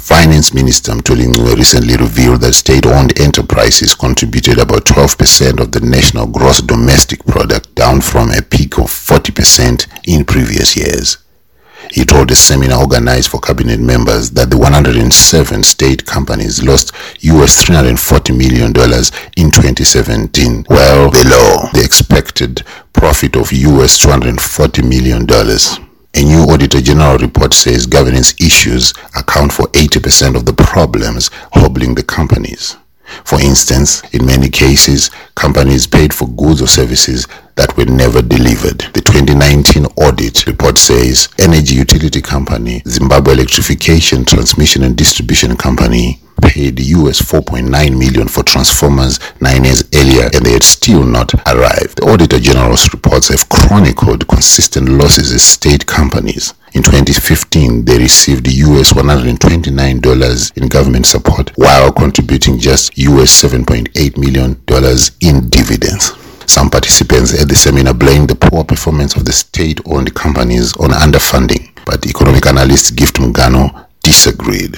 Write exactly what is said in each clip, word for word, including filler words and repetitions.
Finance Minister Mthuli Ncube recently revealed that state-owned enterprises contributed about twelve percent of the national gross domestic product, down from a peak of forty percent in previous years. He told a seminar organized for cabinet members that the one hundred seven state companies lost U S three hundred forty million dollars in twenty seventeen, well below the expected profit of U S two hundred forty million dollars. A new Auditor General report says governance issues account for eighty percent of the problems hobbling the companies. For instance, in many cases, companies paid for goods or services that were never delivered. The twenty nineteen audit report says energy utility company Zimbabwe Electrification Transmission and Distribution Company paid U S four point nine million dollars for transformers nine years earlier, and they had still not arrived. The Auditor General's reports have chronicled consistent losses as state companies. In twenty fifteen, they received U S one hundred twenty-nine dollars in government support while contributing just U S seven point eight million dollars in dividends. Some participants at the seminar blamed the poor performance of the state-owned companies on underfunding, but economic analyst Gift Mugano disagreed.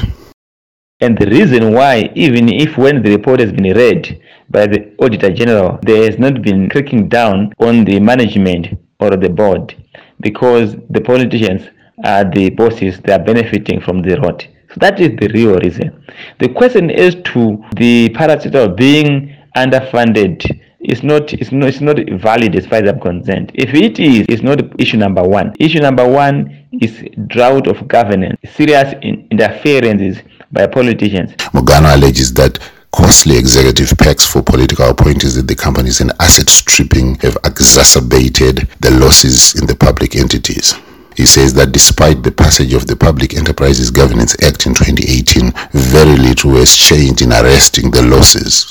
And the reason why, even if when the report has been read by the Auditor General, there has not been cracking down on the management or the board, because the politicians are the bosses, they are benefiting from the rot. So that is the real reason. The question as to the parastatal being underfunded is not, it's not, it's not valid as far as I'm concerned. If it is, it's not issue number one. Issue number one is drought of governance, serious in interferences by politicians. Mugano alleges that costly executive packs for political appointees at the companies and asset stripping have exacerbated the losses in the public entities. He says that despite the passage of the Public Enterprises Governance Act in twenty eighteen, very little has changed in arresting the losses.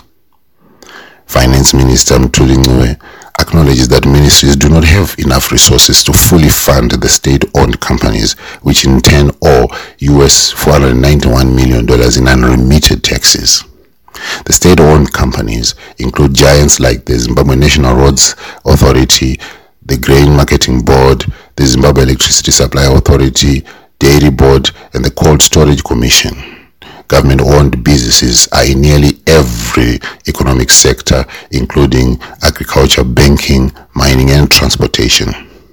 Finance Minister Mthuli Ncube acknowledges that ministries do not have enough resources to fully fund the state-owned companies, which in turn owe U S four hundred ninety-one million dollars in unremitted taxes. The state-owned companies include giants like the Zimbabwe National Roads Authority, the Grain Marketing Board, the Zimbabwe Electricity Supply Authority, Dairy Board, and the Cold Storage Commission. Government-owned businesses are in nearly every economic sector, including agriculture, banking, mining, and transportation.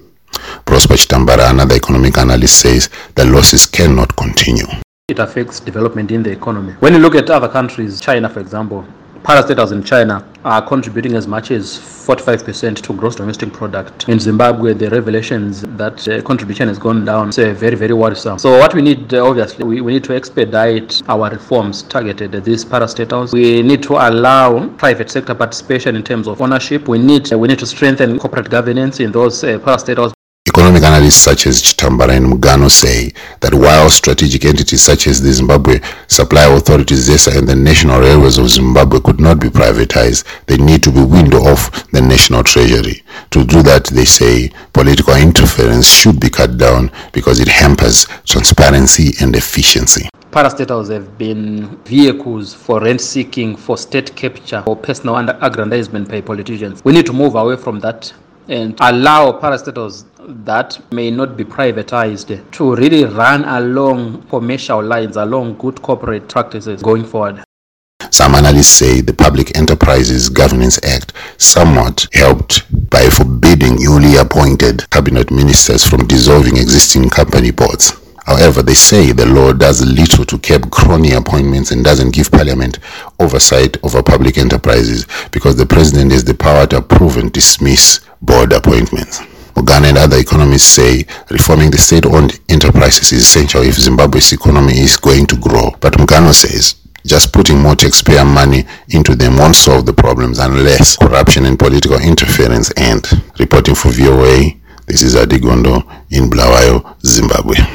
Prosper Chitambara, another economic analyst, says the losses cannot continue. It affects development in the economy. When you look at other countries, China, for example, parastatals in China are contributing as much as forty-five percent to gross domestic product. In Zimbabwe, the revelations that uh, contribution has gone down is uh, very, very worrisome. So what we need, uh, obviously, we, we need to expedite our reforms targeted at these parastatals. We need to allow private sector participation in terms of ownership. We need, uh, we need to strengthen corporate governance in those uh, parastatals. Economic analysts such as Chitambara and Mugano say that while strategic entities such as the Zimbabwe Supply Authority, ZESA, and the National Railways of Zimbabwe could not be privatized, they need to be weaned off the national treasury. To do that, they say, political interference should be cut down because it hampers transparency and efficiency. Parastatals have been vehicles for rent-seeking, for state capture, or personal aggrandizement by politicians. We need to move away from that and allow parastatals that may not be privatized to really run along commercial lines, along good corporate practices going forward. Some analysts say the Public Enterprises Governance Act somewhat helped by forbidding newly appointed cabinet ministers from dissolving existing company boards. However, they say the law does little to curb crony appointments and doesn't give Parliament oversight over public enterprises because the President has the power to approve and dismiss board appointments. Mugano and other economists say reforming the state-owned enterprises is essential if Zimbabwe's economy is going to grow. But Mugano says just putting more taxpayer money into them won't solve the problems unless corruption and political interference end. Reporting for V O A, this is Adigondo in Bulawayo, Zimbabwe.